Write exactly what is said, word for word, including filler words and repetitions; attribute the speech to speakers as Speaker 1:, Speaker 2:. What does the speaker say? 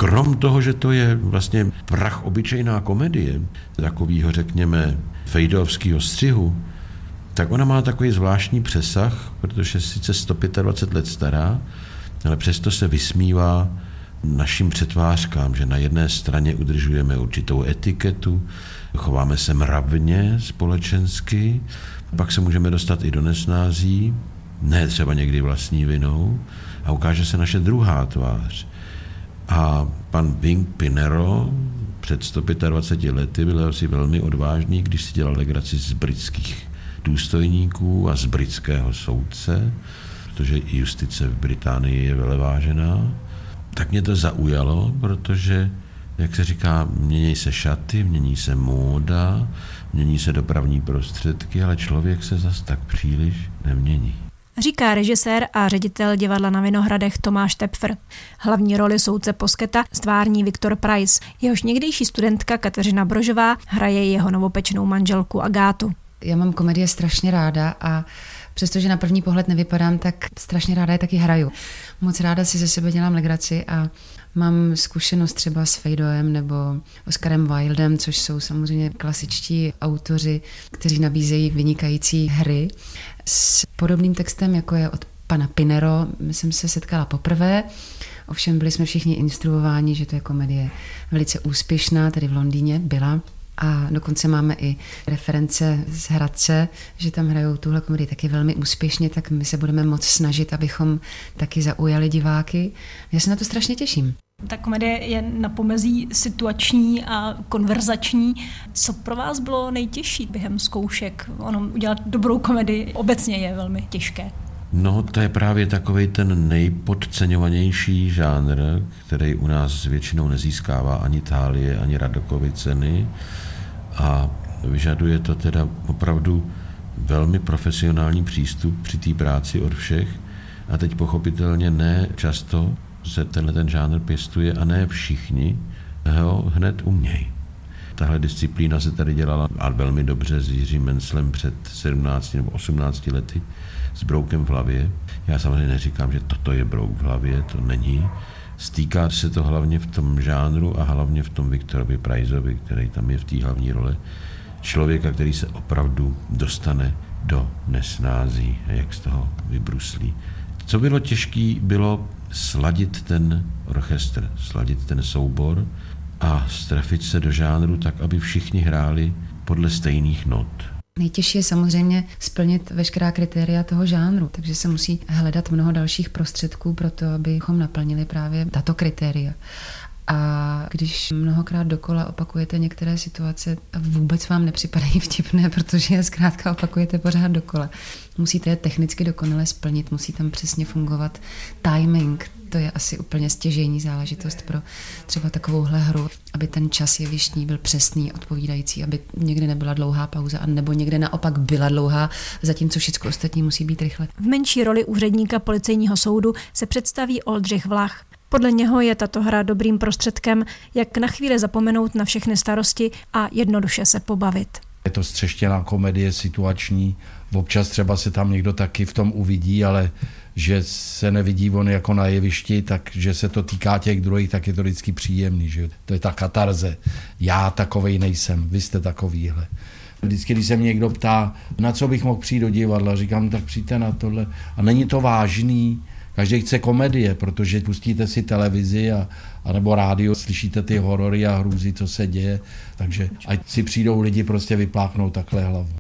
Speaker 1: krom toho, že to je vlastně prach obyčejná komedie, takovýho řekněme fejdovského střihu, tak ona má takový zvláštní přesah, protože sice sto dvacet pět let stará, ale přesto se vysmívá našim přetvářkám, že na jedné straně udržujeme určitou etiketu, chováme se mravně společensky, pak se můžeme dostat i do nesnází, ne třeba někdy vlastní vinou, a ukáže se naše druhá tvář. A pan Vink Pinero před sto dvacet pěti lety byl asi velmi odvážný, když si dělal legraci z britských důstojníků a z britského soudce, protože i justice v Británii je velevážená. Tak mě to zaujalo, protože, jak se říká, mění se šaty, mění se móda, mění se dopravní prostředky, ale člověk se zas tak příliš nemění.
Speaker 2: Říká režisér a ředitel divadla na Vinohradech Tomáš Tepfr. Hlavní roli soudce Posketa stvární Viktor Price. Jehož někdejší studentka Kateřina Brožová hraje jeho novopečnou manželku Agátu.
Speaker 3: Já mám komedie strašně ráda a přestože na první pohled nevypadám, tak strašně ráda je taky hraju. Moc ráda si ze sebe dělám legraci a mám zkušenost třeba s Fejdoem nebo Oscarem Wildem, což jsou samozřejmě klasičtí autoři, kteří nabízejí vynikající hry. S podobným textem, jako je od pana Pinero, jsem se setkala poprvé, ovšem byli jsme všichni instruováni, že to je komedie velice úspěšná, tedy v Londýně byla. A dokonce máme i reference z Hradce, že tam hrajou tuhle komedii taky velmi úspěšně, tak my se budeme moc snažit, abychom taky zaujali diváky. Já se na to strašně těším.
Speaker 2: Ta komedie je na pomezí situační a konverzační. Co pro vás bylo nejtěžší během zkoušek? Ono udělat dobrou komedii obecně je velmi těžké.
Speaker 1: No, to je právě takovej ten nejpodceňovanější žánr, který u nás většinou nezískává ani Thálie, ani Radokovy ceny a vyžaduje to teda opravdu velmi profesionální přístup při té práci od všech a teď pochopitelně ne často se tenhle ten žánr pěstuje a ne všichni ho hned umějí. Tahle disciplína se tady dělala a velmi dobře s Jiřím Menclem před sedmnácti nebo osmnácti lety s Broukem v hlavě. Já samozřejmě neříkám, že toto je Brouk v hlavě, to není. Stýká se to hlavně v tom žánru a hlavně v tom Viktorovi Priceovi, který tam je v té hlavní roli. Člověka, který se opravdu dostane do nesnází, jak z toho vybruslí. Co bylo těžké, bylo sladit ten orchestr, sladit ten soubor a strefit se do žánru tak, aby všichni hráli podle stejných not.
Speaker 3: Nejtěžší je samozřejmě splnit veškerá kritéria toho žánru, takže se musí hledat mnoho dalších prostředků pro to, abychom naplnili právě tato kritéria. A když mnohokrát dokola opakujete některé situace a vůbec vám nepřipadají vtipné, protože je zkrátka opakujete pořád dokola, musíte je technicky dokonale splnit, musí tam přesně fungovat timing. To je asi úplně stěžejní záležitost pro třeba takovouhle hru, aby ten čas jevištní byl přesný, odpovídající, aby někde nebyla dlouhá pauza, a nebo někde naopak byla dlouhá, zatímco všechno ostatní musí být rychle.
Speaker 2: V menší roli úředníka policejního soudu se představí Oldřich Vlach. Podle něho je tato hra dobrým prostředkem, jak na chvíli zapomenout na všechny starosti a jednoduše se pobavit.
Speaker 4: Je to střeštěná komedie situační, občas třeba se tam někdo taky v tom uvidí, ale že se nevidí on jako na jevišti, takže se to týká těch druhých, tak je to vždycky příjemný. Že? To je ta katarze. Já takovej nejsem, vy jste takovýhle. Vždycky, když se mě někdo ptá, na co bych mohl přijít do divadla, říkám, tak přijďte na tohle. A není to vážný. Každý chce komedie, protože pustíte si televizi a, a nebo rádio, slyšíte ty horory a hrůzy, co se děje. Takže ať si přijdou lidi prostě vypláchnout takhle hlavu.